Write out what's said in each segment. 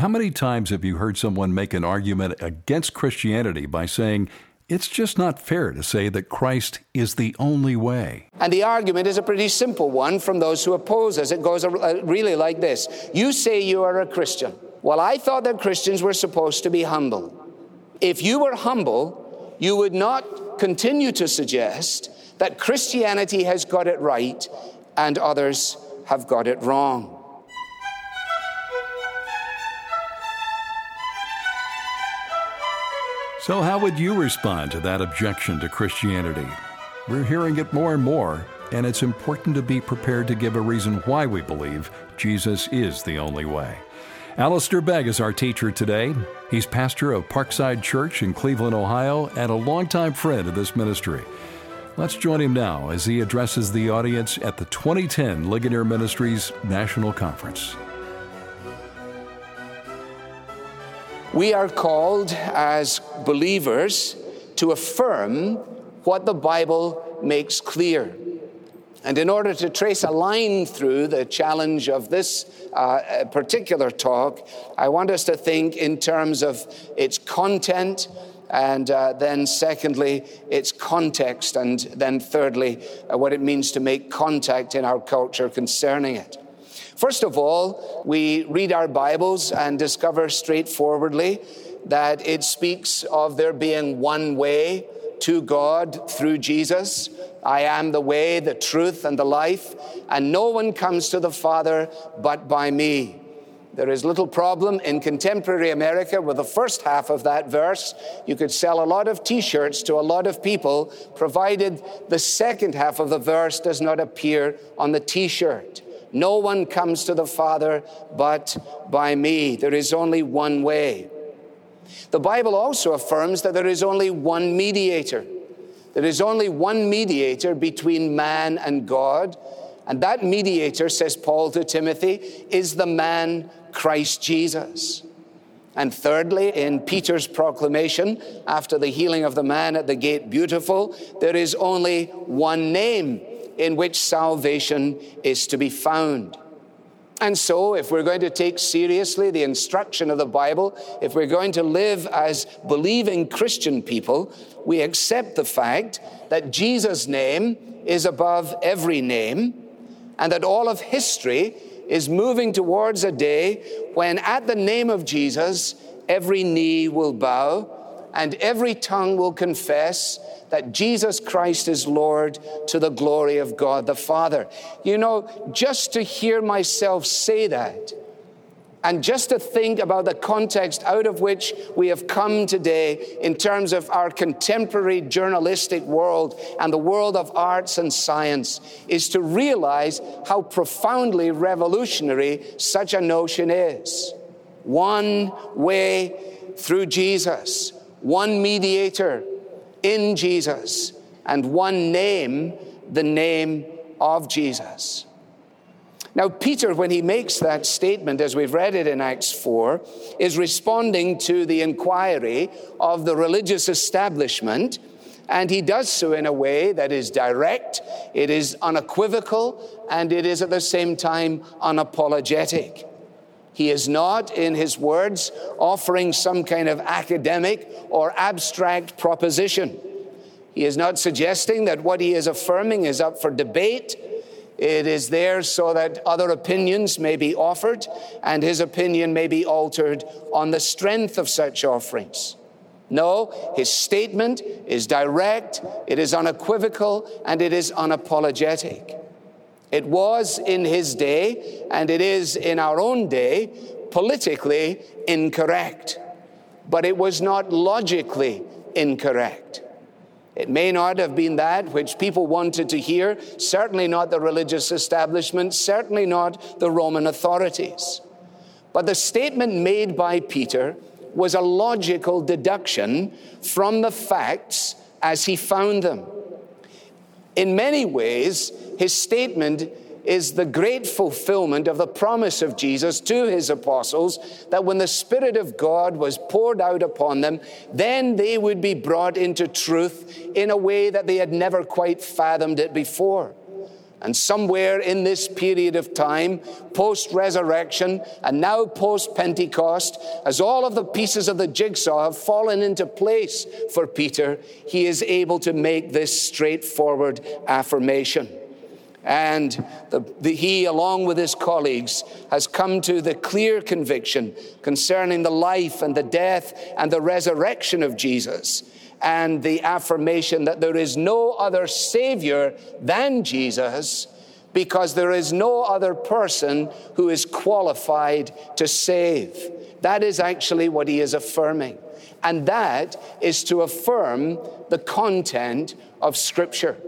How many times have you heard someone make an argument against Christianity by saying, it's just not fair to say that Christ is the only way? And the argument is a pretty simple one from those who oppose us. It goes really like this. You say you are a Christian. Well, I thought that Christians were supposed to be humble. If you were humble, you would not continue to suggest that Christianity has got it right and others have got it wrong. So how would you respond to that objection to Christianity? We're hearing it more and more, and it's important to be prepared to give a reason why we believe Jesus is the only way. Alistair Begg is our teacher today. He's pastor of Parkside Church in Cleveland, Ohio, and a longtime friend of this ministry. Let's join him now as he addresses the audience at the 2010 Ligonier Ministries National Conference. We are called as believers to affirm what the Bible makes clear. And in order to trace a line through the challenge of this particular talk, I want us to think in terms of its content, and then secondly, its context, and then thirdly, what it means to make contact in our culture concerning it. First of all, we read our Bibles and discover straightforwardly that it speaks of there being one way to God through Jesus. I am the way, the truth, and the life, and no one comes to the Father but by me. There is little problem in contemporary America with the first half of that verse. You could sell a lot of T-shirts to a lot of people, provided the second half of the verse does not appear on the T-shirt. No one comes to the Father but by me. There is only one way. The Bible also affirms that there is only one mediator. There is only one mediator between man and God. And that mediator, says Paul to Timothy, is the man Christ Jesus. And thirdly, in Peter's proclamation, after the healing of the man at the gate beautiful, there is only one name in which salvation is to be found. And so, if we're going to take seriously the instruction of the Bible, if we're going to live as believing Christian people, we accept the fact that Jesus' name is above every name, and that all of history is moving towards a day when at the name of Jesus, every knee will bow and every tongue will confess that Jesus Christ is Lord, to the glory of God the Father. You know, just to hear myself say that, and just to think about the context out of which we have come today in terms of our contemporary journalistic world and the world of arts and science, is to realize how profoundly revolutionary such a notion is. One way through Jesus, one mediator in Jesus, and one name, the name of Jesus. Now, Peter, when he makes that statement, as we've read it in Acts 4, is responding to the inquiry of the religious establishment, and he does so in a way that is direct, it is unequivocal, and it is at the same time unapologetic. He is not, in his words, offering some kind of academic or abstract proposition. He is not suggesting that what he is affirming is up for debate. It is there so that other opinions may be offered and his opinion may be altered on the strength of such offerings. No, his statement is direct, it is unequivocal, and it is unapologetic. It was in his day, and it is in our own day, politically incorrect. But it was not logically incorrect. It may not have been that which people wanted to hear, certainly not the religious establishment, certainly not the Roman authorities. But the statement made by Peter was a logical deduction from the facts as he found them. In many ways, his statement is the great fulfillment of the promise of Jesus to his apostles that when the Spirit of God was poured out upon them, then they would be brought into truth in a way that they had never quite fathomed it before. And somewhere in this period of time, post-resurrection and now post-Pentecost, as all of the pieces of the jigsaw have fallen into place for Peter, he is able to make this straightforward affirmation. And he, along with his colleagues, has come to the clear conviction concerning the life and the death and the resurrection of Jesus, and the affirmation that there is no other Savior than Jesus, because there is no other person who is qualified to save. That is actually what he is affirming. And that is to affirm the content of Scripture.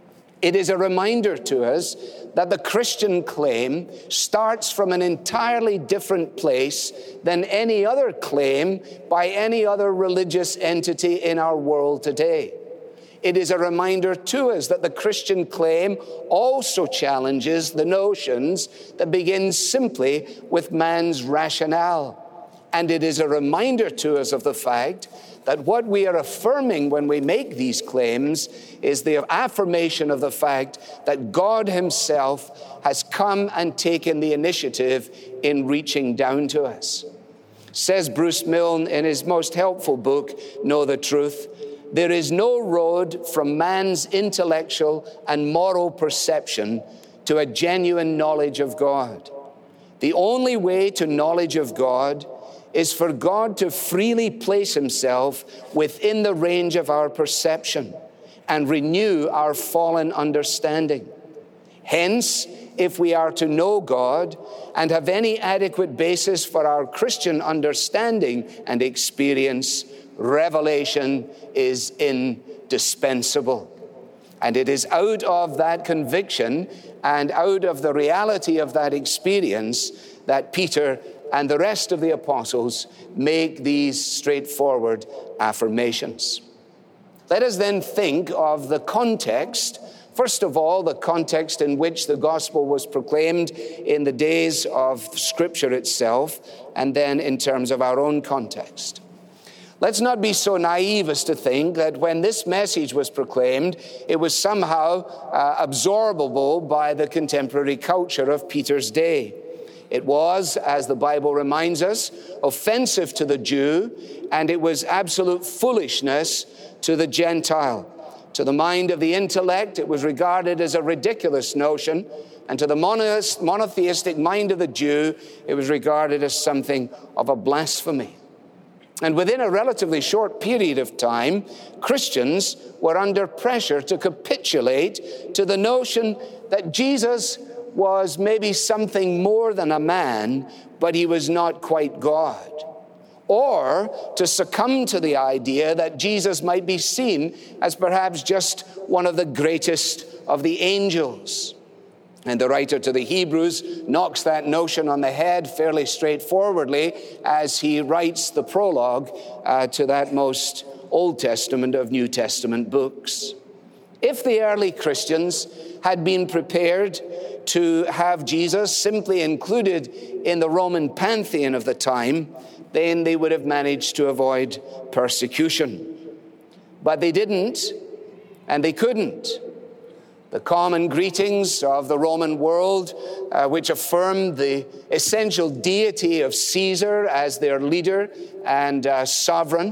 It is a reminder to us that the Christian claim starts from an entirely different place than any other claim by any other religious entity in our world today. It is a reminder to us that the Christian claim also challenges the notions that begin simply with man's rationale. And it is a reminder to us of the fact that what we are affirming when we make these claims is the affirmation of the fact that God himself has come and taken the initiative in reaching down to us. Says Bruce Milne in his most helpful book, Know the Truth, there is no road from man's intellectual and moral perception to a genuine knowledge of God. The only way to knowledge of God is for God to freely place himself within the range of our perception and renew our fallen understanding. Hence, if we are to know God and have any adequate basis for our Christian understanding and experience, revelation is indispensable. And it is out of that conviction and out of the reality of that experience that Peter and the rest of the apostles make these straightforward affirmations. Let us then think of the context. First of all, the context in which the gospel was proclaimed in the days of Scripture itself, and then in terms of our own context. Let's not be so naive as to think that when this message was proclaimed, it was somehow absorbable by the contemporary culture of Peter's day. It was, as the Bible reminds us, offensive to the Jew, and it was absolute foolishness to the Gentile. To the mind of the intellect, it was regarded as a ridiculous notion, and to the monotheistic mind of the Jew, it was regarded as something of a blasphemy. And within a relatively short period of time, Christians were under pressure to capitulate to the notion that Jesus was maybe something more than a man, but he was not quite God. Or to succumb to the idea that Jesus might be seen as perhaps just one of the greatest of the angels. And the writer to the Hebrews knocks that notion on the head fairly straightforwardly as he writes the prologue to that most Old Testament of New Testament books. If the early Christians had been prepared to have Jesus simply included in the Roman pantheon of the time, then they would have managed to avoid persecution. But they didn't, and they couldn't. The common greetings of the Roman world, which affirmed the essential deity of Caesar as their leader and sovereign,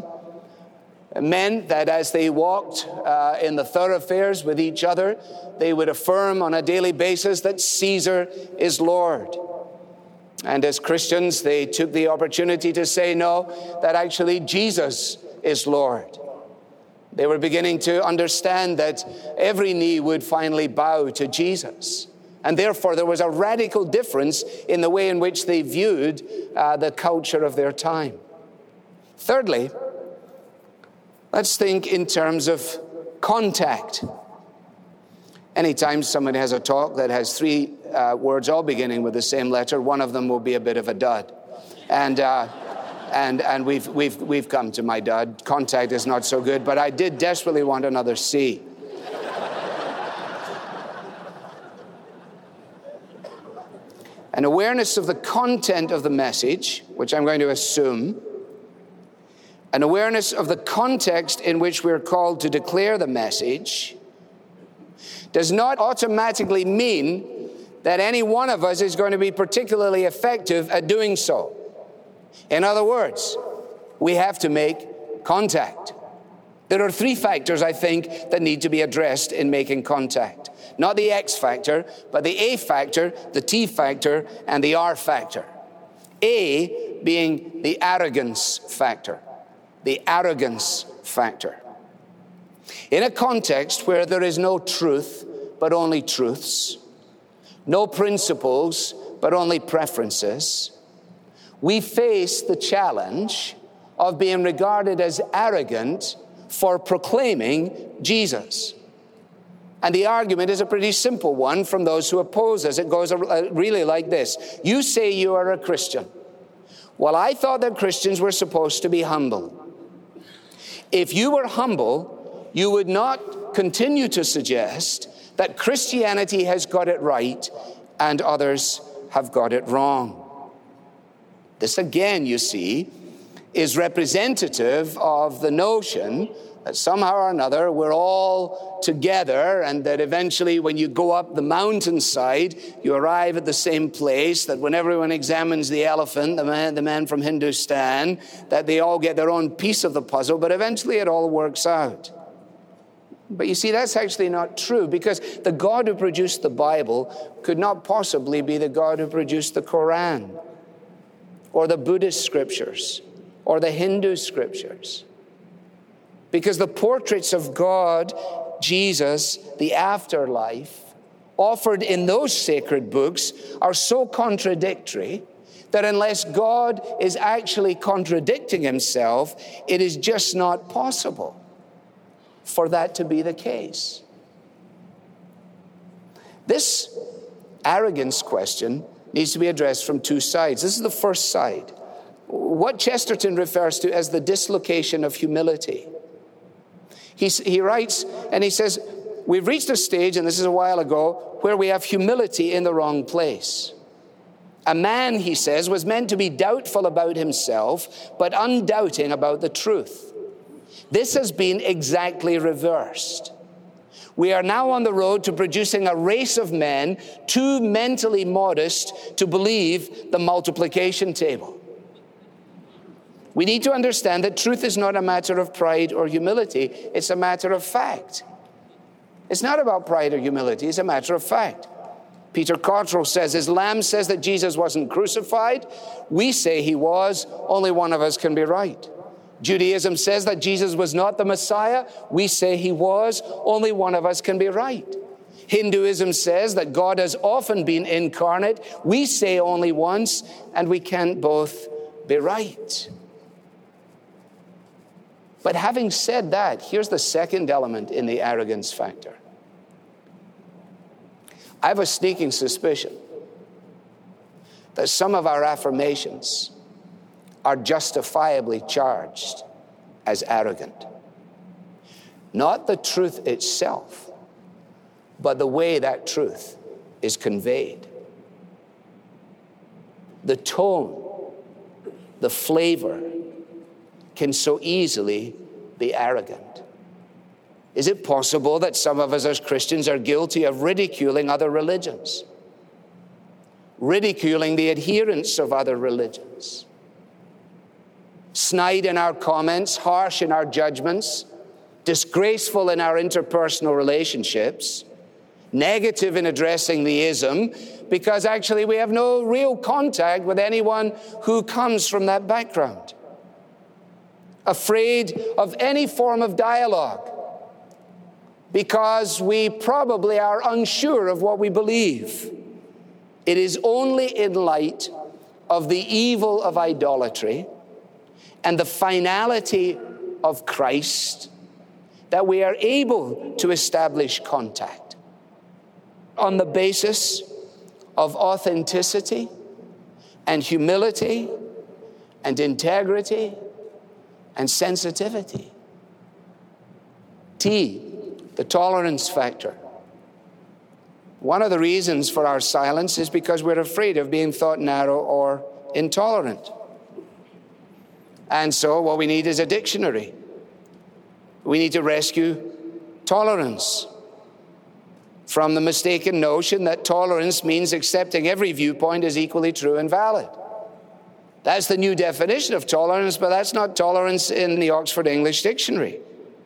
meant that as they walked in the thoroughfares with each other, they would affirm on a daily basis that Caesar is Lord. And as Christians, they took the opportunity to say, no, that actually Jesus is Lord. They were beginning to understand that every knee would finally bow to Jesus. And therefore, there was a radical difference in the way in which they viewed the culture of their time. Thirdly, let's think in terms of contact. Anytime somebody has a talk that has three words all beginning with the same letter, one of them will be a bit of a dud. And we've come to my dud. Contact is not so good, but I did desperately want another C. An awareness of the content of the message, which I'm going to assume, an awareness of the context in which we're called to declare the message, does not automatically mean that any one of us is going to be particularly effective at doing so. In other words, we have to make contact. There are three factors, I think, that need to be addressed in making contact. Not the X factor, but the A factor, the T factor, and the R factor. A being the arrogance factor. The arrogance factor. In a context where there is no truth, but only truths, no principles, but only preferences, we face the challenge of being regarded as arrogant for proclaiming Jesus. And the argument is a pretty simple one from those who oppose us. It goes really like this. You say you are a Christian. Well, I thought that Christians were supposed to be humble. If you were humble, you would not continue to suggest that Christianity has got it right and others have got it wrong. This again, you see, is representative of the notion that somehow or another we're all together, and that eventually when you go up the mountainside, you arrive at the same place, that when everyone examines the elephant, the man from Hindustan, that they all get their own piece of the puzzle, but eventually it all works out. But you see, that's actually not true, because the God who produced the Bible could not possibly be the God who produced the Quran, or the Buddhist scriptures, or the Hindu scriptures. Because the portraits of God, Jesus, the afterlife, offered in those sacred books are so contradictory that unless God is actually contradicting himself, it is just not possible for that to be the case. This arrogance question needs to be addressed from two sides. This is the first side. What Chesterton refers to as the dislocation of humility. He writes and he says, we've reached a stage, and this is a while ago, where we have humility in the wrong place. A man, he says, was meant to be doubtful about himself, but undoubting about the truth. This has been exactly reversed. We are now on the road to producing a race of men too mentally modest to believe the multiplication table. We need to understand that truth is not a matter of pride or humility. It's a matter of fact. It's not about pride or humility. It's a matter of fact. Peter Cottrell says, Islam says that Jesus wasn't crucified. We say he was. Only one of us can be right. Judaism says that Jesus was not the Messiah. We say he was. Only one of us can be right. Hinduism says that God has often been incarnate. We say only once, and we can't both be right. But having said that, here's the second element in the arrogance factor. I have a sneaking suspicion that some of our affirmations are justifiably charged as arrogant. Not the truth itself, but the way that truth is conveyed. The tone, the flavor, can so easily be arrogant. Is it possible that some of us as Christians are guilty of ridiculing other religions? Ridiculing the adherents of other religions? Snide in our comments, harsh in our judgments, disgraceful in our interpersonal relationships, negative in addressing the ism, because actually we have no real contact with anyone who comes from that background. Afraid of any form of dialogue because we probably are unsure of what we believe. It is only in light of the evil of idolatry and the finality of Christ that we are able to establish contact on the basis of authenticity and humility and integrity and sensitivity. T, the tolerance factor. One of the reasons for our silence is because we're afraid of being thought narrow or intolerant. And so what we need is a dictionary. We need to rescue tolerance. from the mistaken notion that tolerance means accepting every viewpoint as equally true and valid. That's the new definition of tolerance, but that's not tolerance in the Oxford English Dictionary.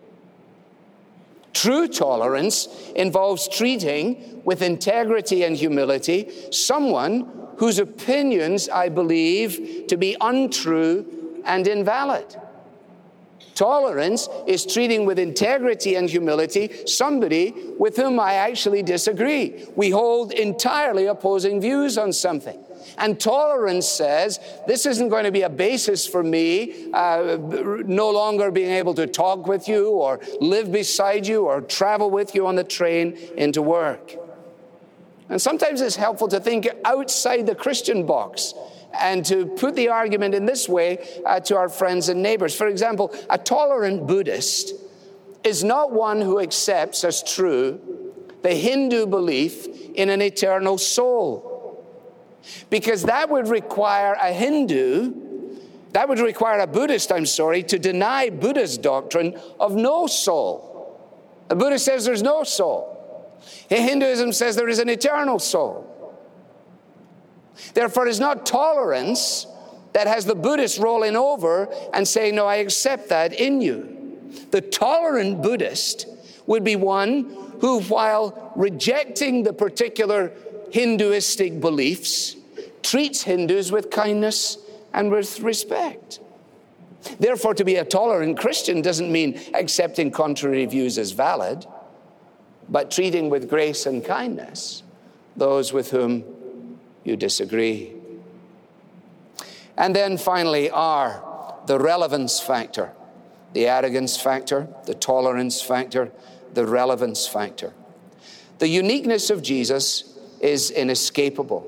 True tolerance involves treating with integrity and humility someone whose opinions I believe to be untrue and invalid. Tolerance is treating with integrity and humility somebody with whom I actually disagree. We hold entirely opposing views on something. And tolerance says, this isn't going to be a basis for me no longer being able to talk with you or live beside you or travel with you on the train into work. And sometimes it's helpful to think outside the Christian box and to put the argument in this way to our friends and neighbors. For example, a tolerant Buddhist is not one who accepts as true the Hindu belief in an eternal soul. Because that would require a Buddhist, to deny Buddha's doctrine of no soul. A Buddhist says there's no soul. Hinduism says there is an eternal soul. Therefore, it's not tolerance that has the Buddhist rolling over and saying, no, I accept that in you. The tolerant Buddhist would be one who, while rejecting the particular Hinduistic beliefs, treats Hindus with kindness and with respect. Therefore, to be a tolerant Christian doesn't mean accepting contrary views as valid, but treating with grace and kindness those with whom you disagree. And then finally are the relevance factor, the arrogance factor, the tolerance factor, the relevance factor. The uniqueness of Jesus is inescapable.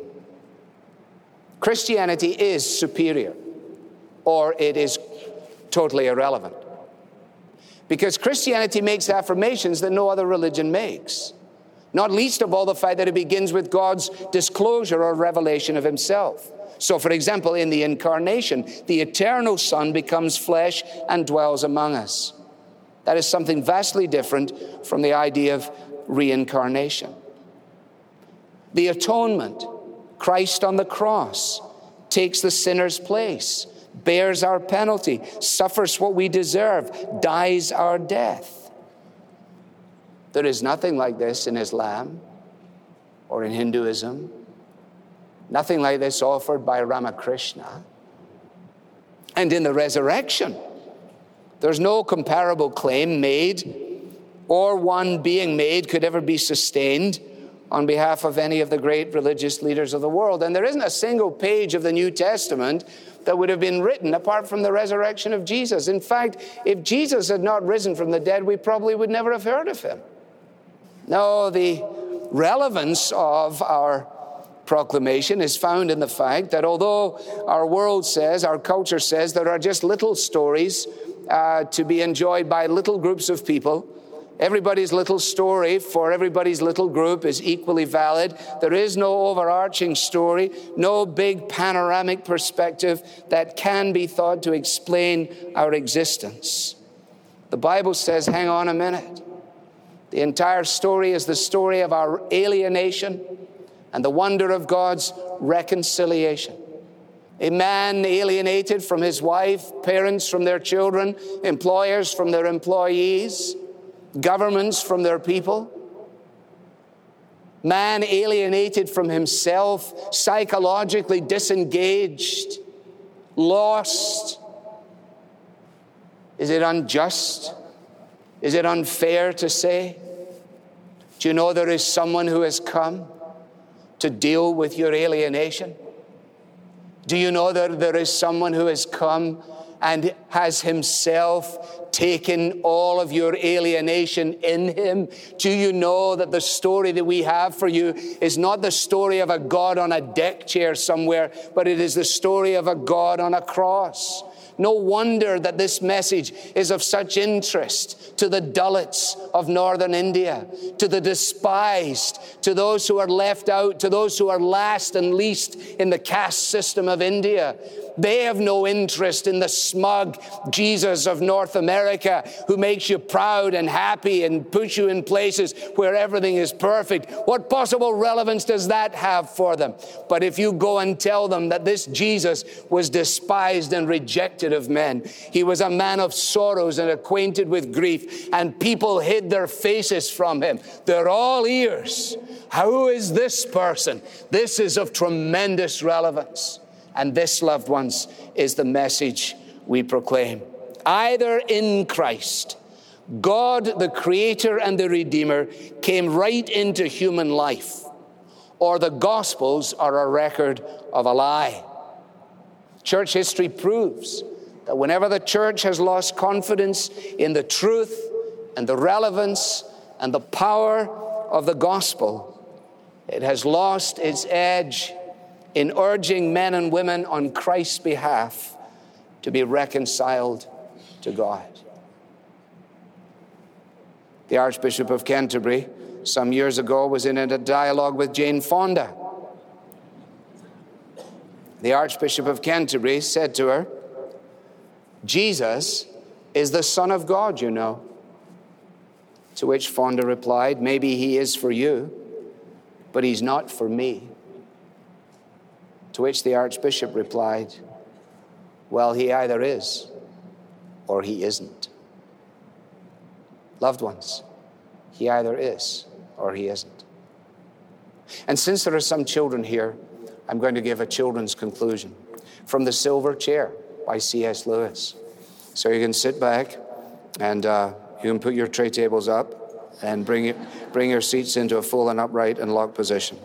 Christianity is superior, or it is totally irrelevant. Because Christianity makes affirmations that no other religion makes. Not least of all the fact that it begins with God's disclosure or revelation of himself. So, for example, in the incarnation, the eternal Son becomes flesh and dwells among us. That is something vastly different from the idea of reincarnation. The atonement, Christ on the cross, takes the sinner's place, bears our penalty, suffers what we deserve, dies our death. There is nothing like this in Islam or in Hinduism. Nothing like this offered by Ramakrishna. And in the resurrection, there's no comparable claim made or one being made could ever be sustained on behalf of any of the great religious leaders of the world. And there isn't a single page of the New Testament that would have been written apart from the resurrection of Jesus. In fact, if Jesus had not risen from the dead, we probably would never have heard of him. No, the relevance of our proclamation is found in the fact that although our world says, our culture says, there are just little stories to be enjoyed by little groups of people, everybody's little story for everybody's little group is equally valid. There is no overarching story, no big panoramic perspective that can be thought to explain our existence. The Bible says, hang on a minute. The entire story is the story of our alienation and the wonder of God's reconciliation. A man alienated from his wife, parents from their children, employers from their employees, governments from their people. Man alienated from himself, psychologically disengaged, lost. Is it unjust? Is it unfair to say? Do you know there is someone who has come to deal with your alienation? Do you know that there is someone who has come and has himself taken all of your alienation in him? Do you know that the story that we have for you is not the story of a God on a deck chair somewhere, but it is the story of a God on a cross, No wonder that this message is of such interest to the Dalits of northern India, to the despised, to those who are left out, to those who are last and least in the caste system of India. They have no interest in the smug Jesus of North America who makes you proud and happy and puts you in places where everything is perfect. What possible relevance does that have for them? But if you go and tell them that this Jesus was despised and rejected of men, he was a man of sorrows and acquainted with grief, and people hid their faces from him, they're all ears. Who is this person? This is of tremendous relevance. And this, loved ones, is the message we proclaim. Either in Christ, God, the Creator and the Redeemer, came right into human life, or the Gospels are a record of a lie. Church history proves that whenever the church has lost confidence in the truth and the relevance and the power of the gospel, it has lost its edge in urging men and women on Christ's behalf to be reconciled to God. The Archbishop of Canterbury some years ago was in a dialogue with Jane Fonda. The Archbishop of Canterbury said to her, "Jesus is the Son of God, you know." To which Fonda replied, "Maybe he is for you, but he's not for me." To which the Archbishop replied, "Well, he either is or he isn't." Loved ones, he either is or he isn't. And since there are some children here, I'm going to give a children's conclusion from The Silver Chair by C.S. Lewis. So you can sit back and you can put your tray tables up and bring your seats into a full and upright and locked position.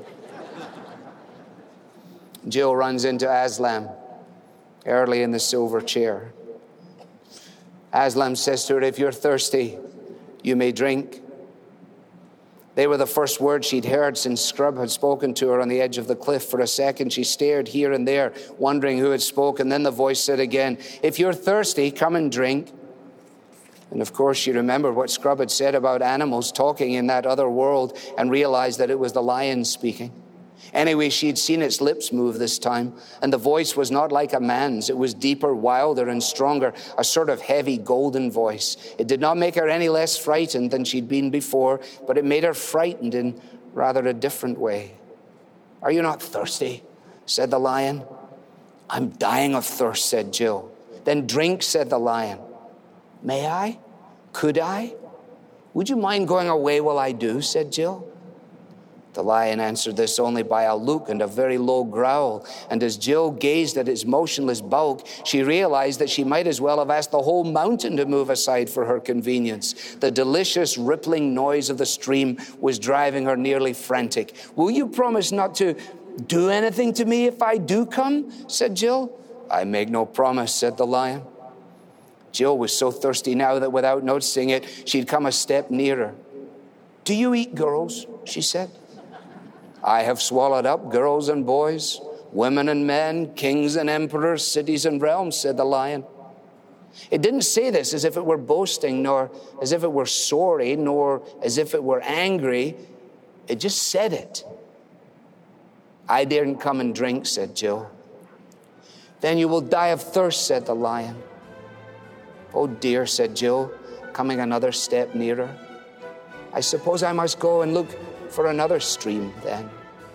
Jill runs into Aslam early in The Silver Chair. Aslam says to her, "If you're thirsty, you may drink." They were the first words she'd heard since Scrub had spoken to her on the edge of the cliff. For a second, she stared here and there, wondering who had spoken. Then the voice said again, "If you're thirsty, come and drink." And of course, she remembered what Scrub had said about animals talking in that other world and realized that it was the lion speaking. Anyway, she'd seen its lips move this time, and the voice was not like a man's. It was deeper, wilder, and stronger, a sort of heavy golden voice. It did not make her any less frightened than she'd been before, but it made her frightened in rather a different way. "Are you not thirsty?" said the lion. "I'm dying of thirst," said Jill. "Then drink," said the lion. "May I? Could I? Would you mind going away while I do?" said Jill. The lion answered this only by a look and a very low growl, and as Jill gazed at its motionless bulk, she realized that she might as well have asked the whole mountain to move aside for her convenience. The delicious rippling noise of the stream was driving her nearly frantic. "Will you promise not to do anything to me if I do come?" said Jill. "I make no promise," said the lion. Jill was so thirsty now that without noticing it, she'd come a step nearer. "Do you eat girls?" she said. "I have swallowed up girls and boys, women and men, kings and emperors, cities and realms," said the lion. It didn't say this as if it were boasting, nor as if it were sorry, nor as if it were angry. It just said it. "I daren't come and drink," said Jill. "Then you will die of thirst," said the lion. "Oh dear," said Jill, coming another step nearer. "I suppose I must go and look for another stream then."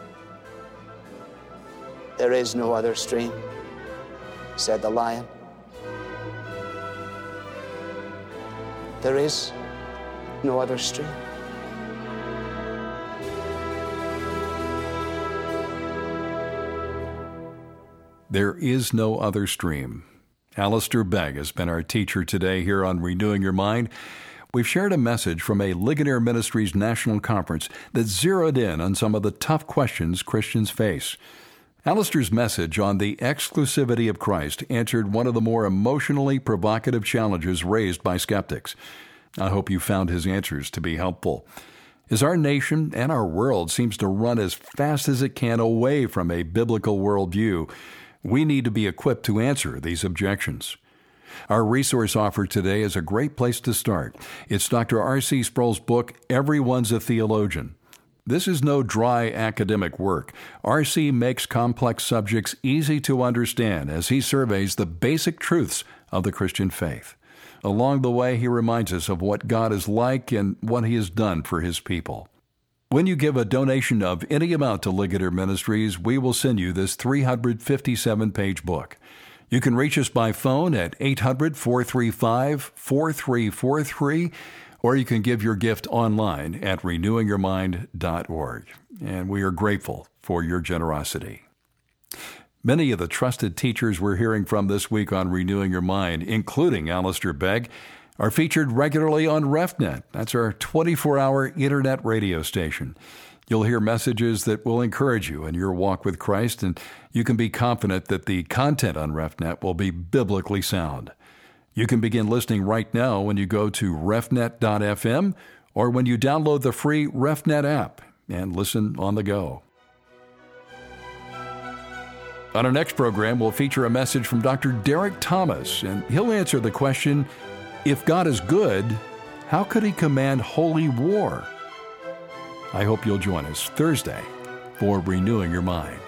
"There is no other stream," said the lion. "There is no other stream." There is no other stream. Alistair Begg has been our teacher today here on Renewing Your Mind. We've shared a message from a Ligonier Ministries National Conference that zeroed in on some of the tough questions Christians face. Alistair's message on the exclusivity of Christ answered one of the more emotionally provocative challenges raised by skeptics. I hope you found his answers to be helpful. As our nation and our world seems to run as fast as it can away from a biblical worldview, we need to be equipped to answer these objections. Our resource offer today is a great place to start. It's Dr. R.C. Sproul's book, Everyone's a Theologian. This is no dry academic work. R.C. makes complex subjects easy to understand as he surveys the basic truths of the Christian faith. Along the way, he reminds us of what God is like and what he has done for his people. When you give a donation of any amount to Ligonier Ministries, we will send you this 357-page book. You can reach us by phone at 800-435-4343, or you can give your gift online at renewingyourmind.org. And we are grateful for your generosity. Many of the trusted teachers we're hearing from this week on Renewing Your Mind, including Alistair Begg, are featured regularly on RefNet. That's our 24-hour internet radio station. You'll hear messages that will encourage you in your walk with Christ, and you can be confident that the content on RefNet will be biblically sound. You can begin listening right now when you go to refnet.fm or when you download the free RefNet app and listen on the go. On our next program, we'll feature a message from Dr. Derek Thomas, and he'll answer the question, if God is good, how could he command holy war? I hope you'll join us Thursday for Renewing Your Mind.